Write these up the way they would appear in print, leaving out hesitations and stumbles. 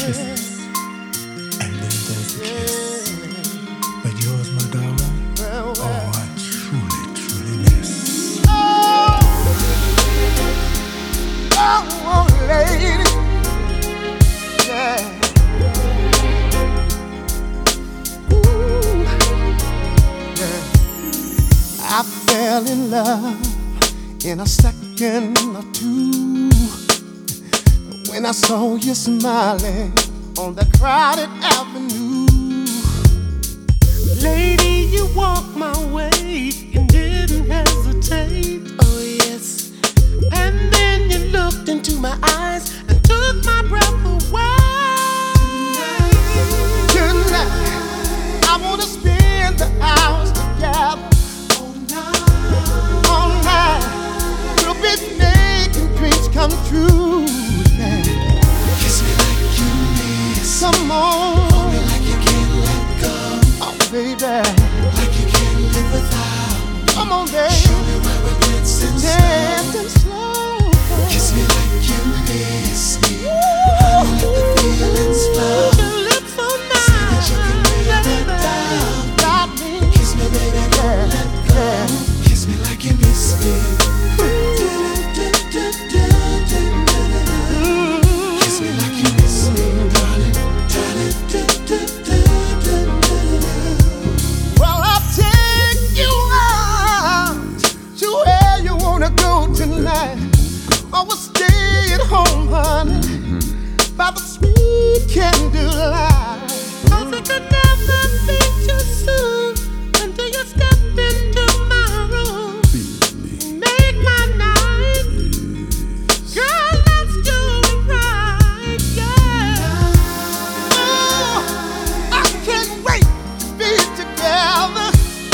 kisses, and then there's the kiss. But yours, my darling, oh, I truly, truly miss. Oh, lady, yeah. Ooh, yeah. I fell in love in a second or two when I saw you smiling on that crowded avenue. Lady, you walked my way and didn't hesitate. Oh yes. And then you looked into my eyes and took my breath away. Tonight, I wanna spend the hours together. All night, we'll be making dreams come true. Yeah. Kiss me like you miss. Come on. Hold me like you can't let go. Oh, baby. Like you can't live without. Come on, baby. Show me where we're dancing slow. Kiss me like you miss me. Honey, let the feelings flow. Your lips so nice. Say that you can live without. Got me. Kiss me, baby, don't let go. Kiss me like you miss me. Kiss me like you miss me, darling, darling. Well, I'll take you out to where you wanna go tonight. I will stay at home, honey, by the sweet candlelight. 'Cause it could never be too soon until you step into my room. Make my night. Girl, let's do it right, yeah. Oh, I can't wait to be together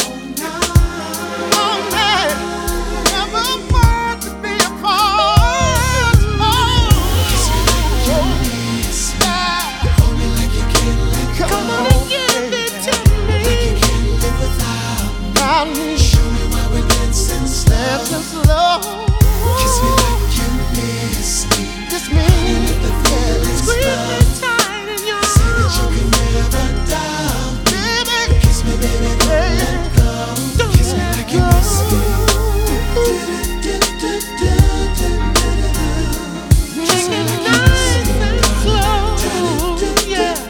all night. Never want to be apart. Kiss me like you miss me. Hold me like you can't let go. Come on and give it to me. Like you can't live without. Got me Show me why we're dancing slow. dancing slow. Kiss me like you miss me. Just me. Let the feelings Squeeze flow. me tight in your Say that you arms, can never doubt. baby. Kiss me, baby, don't let go. Don't Kiss me let like you go. miss me. Kiss me like you miss me. Yeah.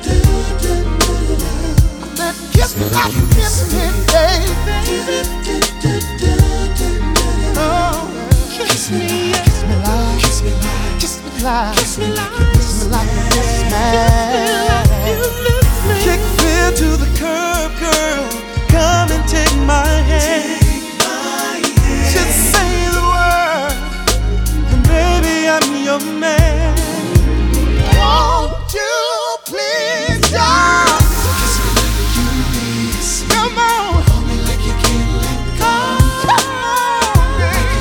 Kiss me like you miss me, baby. Oh, Kiss me like, kiss me like, kiss me like, kiss me like, kiss me like kiss me like you miss me. Kick fear to the curb, girl. Come and take my hand. Just say the word, and baby, I'm your man. Won't you please just kiss me like you miss me. come on, Hold me like you can't let go. come on, baby.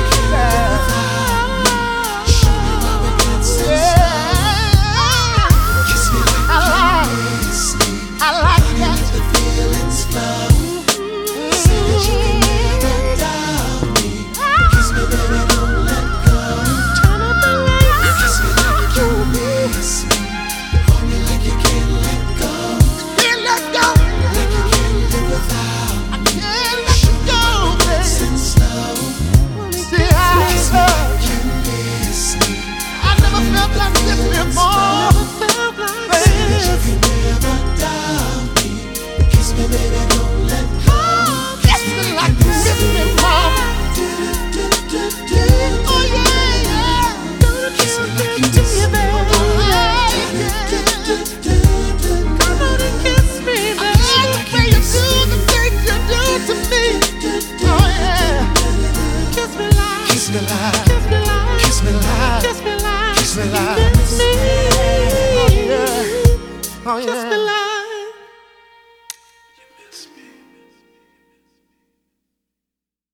Show me why we're dancing slow. Yeah, Kiss me like I like, you miss me. I like that. Let the feelings flow. Say that you can never doubt me. Kiss me, baby, don't let go. Turn up the lights. Kiss me like you miss me. Hold me like you can't let go. Can't let go. Like you can't live without. Can't let go, baby. Dancing slow. See, Kiss me like you miss me. I never felt like this before. Say that you can never doubt me. Kiss me, baby,